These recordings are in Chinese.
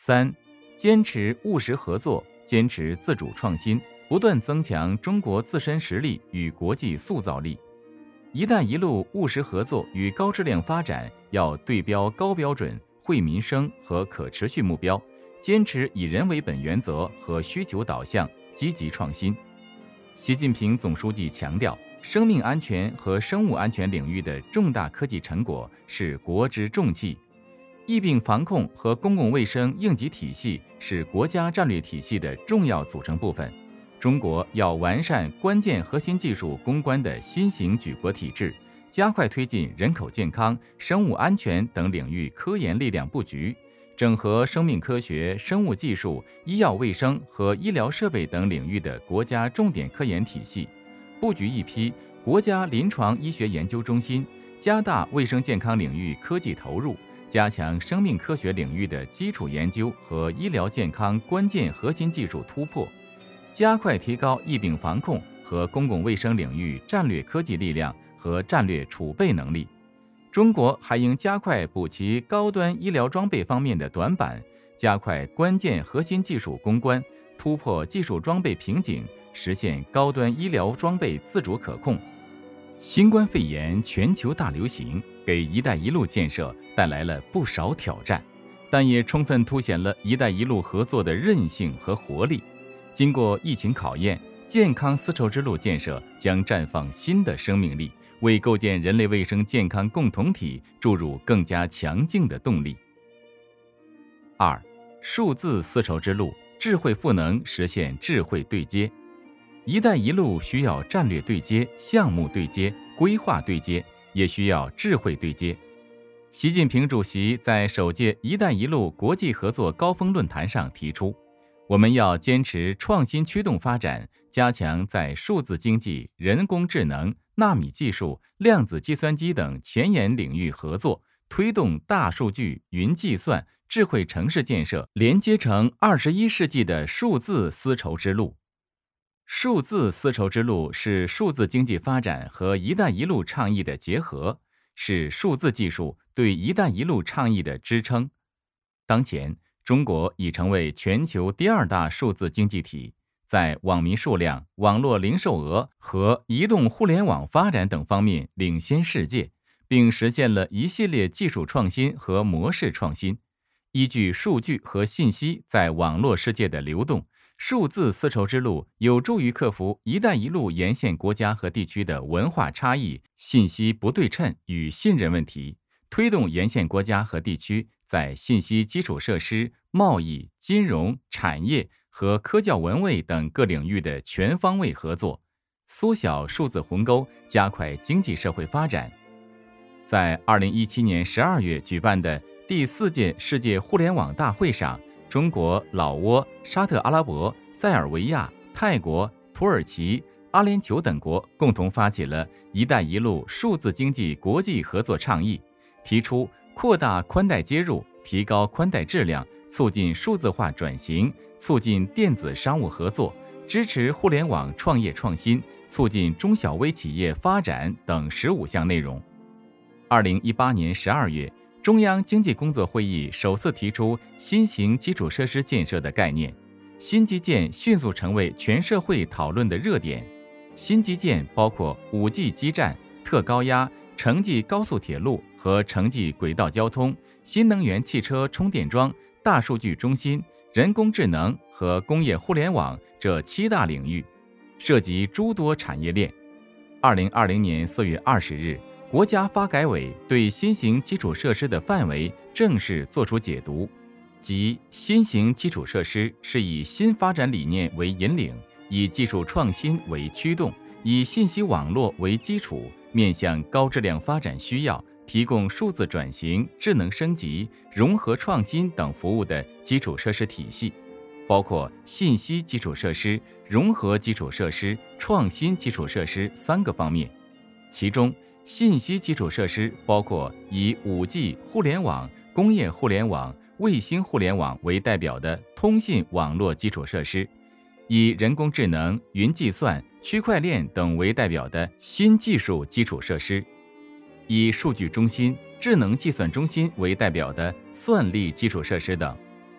3、坚持务实合作，坚持自主创新，不断增强中国自身实力与国际塑造力。一带一路务实合作与高质量发展要对标高标准、惠民生和可持续目标，坚持以人为本原则和需求导向，积极创新。习近平总书记强调，生命安全和生物安全领域的重大科技成果是国之重器，疫病防控和公共卫生应急体系是国家战略体系的重要组成部分。中国要完善关键核心技术攻关的新型举国体制，加快推进人口健康、生物安全等领域科研力量布局，整合生命科学、生物技术、医药卫生和医疗设备等领域的国家重点科研体系，布局一批国家临床医学研究中心，加大卫生健康领域科技投入，加强生命科学领域的基础研究和医疗健康关键核心技术突破，加快提高疫病防控和公共卫生领域战略科技力量和战略储备能力。中国还应加快补齐高端医疗装备方面的短板，加快关键核心技术攻关，突破技术装备瓶颈，实现高端医疗装备自主可控。新冠肺炎全球大流行给“一带一路”建设带来了不少挑战，但也充分凸显了“一带一路”合作的韧性和活力。经过疫情考验，健康丝绸之路建设将绽放新的生命力，为构建人类卫生健康共同体注入更加强劲的动力。2、数字丝绸之路，智慧赋能实现智慧对接。一带一路需要战略对接、项目对接、规划对接，也需要智慧对接。习近平主席在首届“一带一路”国际合作高峰论坛上提出，我们要坚持创新驱动发展，加强在数字经济、人工智能、纳米技术、量子计算机等前沿领域合作，推动大数据、云计算、智慧城市建设连接成21世纪的数字丝绸之路。数字丝绸之路是数字经济发展和“一带一路”倡议的结合，是数字技术对“一带一路”倡议的支撑。当前，中国已成为全球第2大数字经济体，在网民数量、网络零售额和移动互联网发展等方面领先世界，并实现了一系列技术创新和模式创新。依据数据和信息在网络世界的流动，数字丝绸之路有助于克服“一带一路”沿线国家和地区的文化差异、信息不对称与信任问题，推动沿线国家和地区在信息基础设施、贸易、金融、产业和科教文卫等各领域的全方位合作，缩小数字鸿沟，加快经济社会发展。在2017年12月举办的第4届世界互联网大会上，中国、老挝、沙特阿拉伯、塞尔维亚、泰国、土耳其、阿联酋等国共同发起了“一带一路”数字经济国际合作倡议，提出扩大宽带接入，提高宽带质量，促进数字化转型，促进电子商务合作，支持互联网创业创新，促进中小微企业发展等15项内容。2018年12月，中央经济工作会议首次提出新型基础设施建设的概念，新基建迅速成为全社会讨论的热点。新基建包括5G 基站、特高压、城际高速铁路和城际轨道交通、新能源汽车充电桩、大数据中心、人工智能和工业互联网这7大领域，涉及诸多产业链。2020年4月20日，国家发改委对新型基础设施的范围正式作出解读，即新型基础设施是以新发展理念为引领，以技术创新为驱动，以信息网络为基础，面向高质量发展需要，提供数字转型、智能升级、融合创新等服务的基础设施体系，包括信息基础设施、融合基础设施、创新基础设施3个方面。其中，信息基础设施包括以5G、互联网、工业互联网、卫星互联网为代表的通信网络基础设施，以人工智能、云计算、区块链等为代表的新技术基础设施，以数据中心、智能计算中心为代表的算力基础设施等。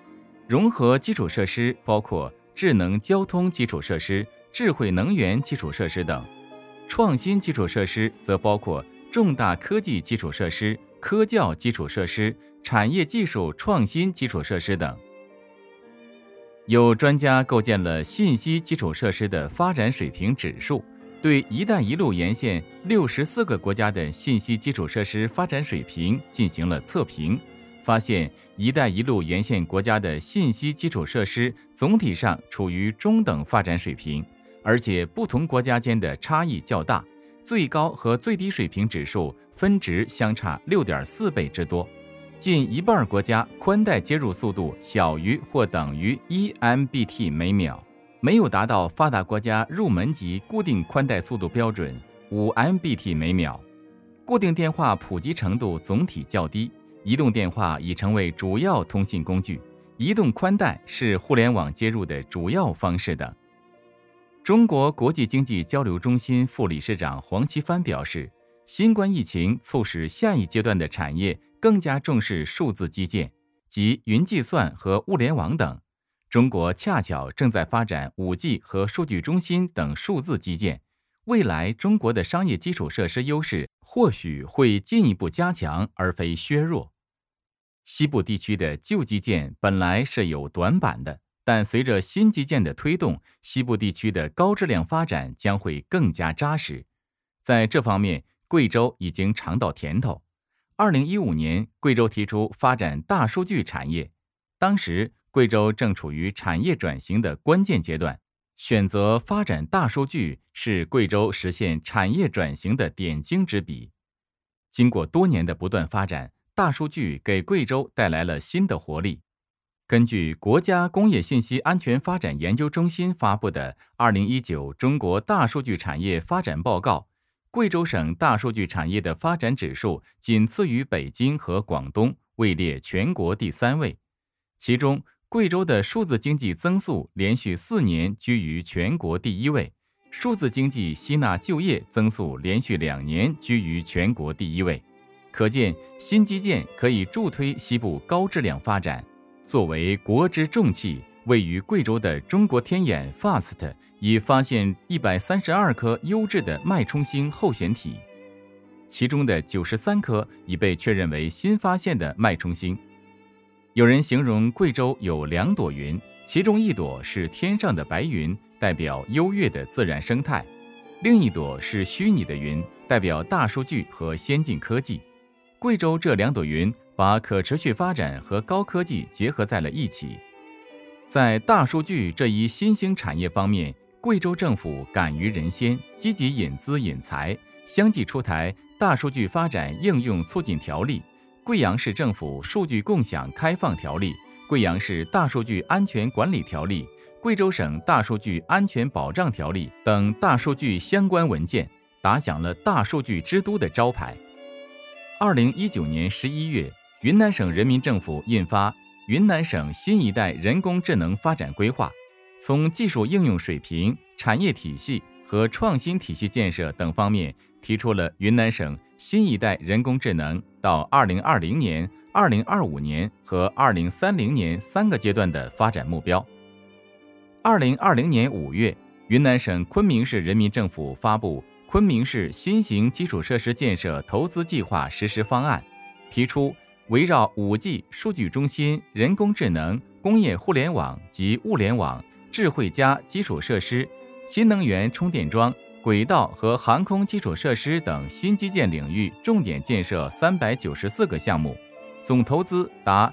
融合基础设施包括智能交通基础设施、智慧能源基础设施等；创新基础设施则包括重大科技基础设施、科教基础设施、产业技术创新基础设施等。有专家构建了信息基础设施的发展水平指数，对“一带一路”沿线64个国家的信息基础设施发展水平进行了测评，发现“一带一路”沿线国家的信息基础设施总体上处于中等发展水平，而且不同国家间的差异较大，最高和最低水平指数分值相差6.4倍之多。近一半国家宽带接入速度小于或等于1 Mbit 每秒，没有达到发达国家入门级固定宽带速度标准5 Mbit 每秒。固定电话普及程度总体较低，移动电话已成为主要通信工具，移动宽带是互联网接入的主要方式等。中国国际经济交流中心副理事长黄奇帆表示，新冠疫情促使下一阶段的产业更加重视数字基建，即云计算和物联网等。中国恰巧正在发展 5G 和数据中心等数字基建，未来中国的商业基础设施优势或许会进一步加强，而非削弱。西部地区的旧基建本来是有短板的，但随着新基建的推动，西部地区的高质量发展将会更加扎实。在这方面，贵州已经尝到甜头。2015年，贵州提出发展大数据产业，当时贵州正处于产业转型的关键阶段，选择发展大数据是贵州实现产业转型的点睛之笔。经过多年的不断发展，大数据给贵州带来了新的活力。根据国家工业信息安全发展研究中心发布的2019中国大数据产业发展报告，贵州省大数据产业的发展指数仅次于北京和广东，位列全国第3位。其中，贵州的数字经济增速连续4年居于全国第1位，数字经济吸纳就业增速连续2年居于全国第1位。可见，新基建可以助推西部高质量发展。作为国之重器，位于贵州的中国天眼 FAST 已发现132颗优质的脉冲星候选体，其中的93颗已被确认为新发现的脉冲星。有人形容贵州有2朵云，其中一朵是天上的白云，代表优越的自然生态；另一朵是虚拟的云，代表大数据和先进科技。贵州这2朵云把可持续发展和高科技结合在了一起。在大数据这一新兴产业方面，贵州政府敢于人先，积极引资引才，相继出台大数据发展应用促进条例、贵阳市政府数据共享开放条例、贵阳市大数据安全管理条例、贵州省大数据安全保障条例等大数据相关文件，打响了大数据之都的招牌。2019年11月，云南省人民政府印发《云南省新一代人工智能发展规划》，从技术应用水平、产业体系和创新体系建设等方面提出了云南省新一代人工智能到2020年、2025年和2030年3个阶段的发展目标。2020年5月，云南省昆明市人民政府发布昆明市新型基础设施建设投资计划实施方案，提出围绕 5G、数据中心、人工智能、工业互联网及物联网、智慧加基础设施、新能源充电桩、轨道和航空基础设施等新基建领域重点建设394个项目，总投资达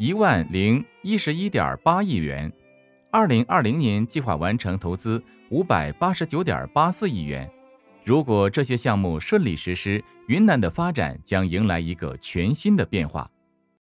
10011.8亿元。2020年计划完成投资589.84亿元。如果这些项目顺利实施，云南的发展将迎来一个全新的变化。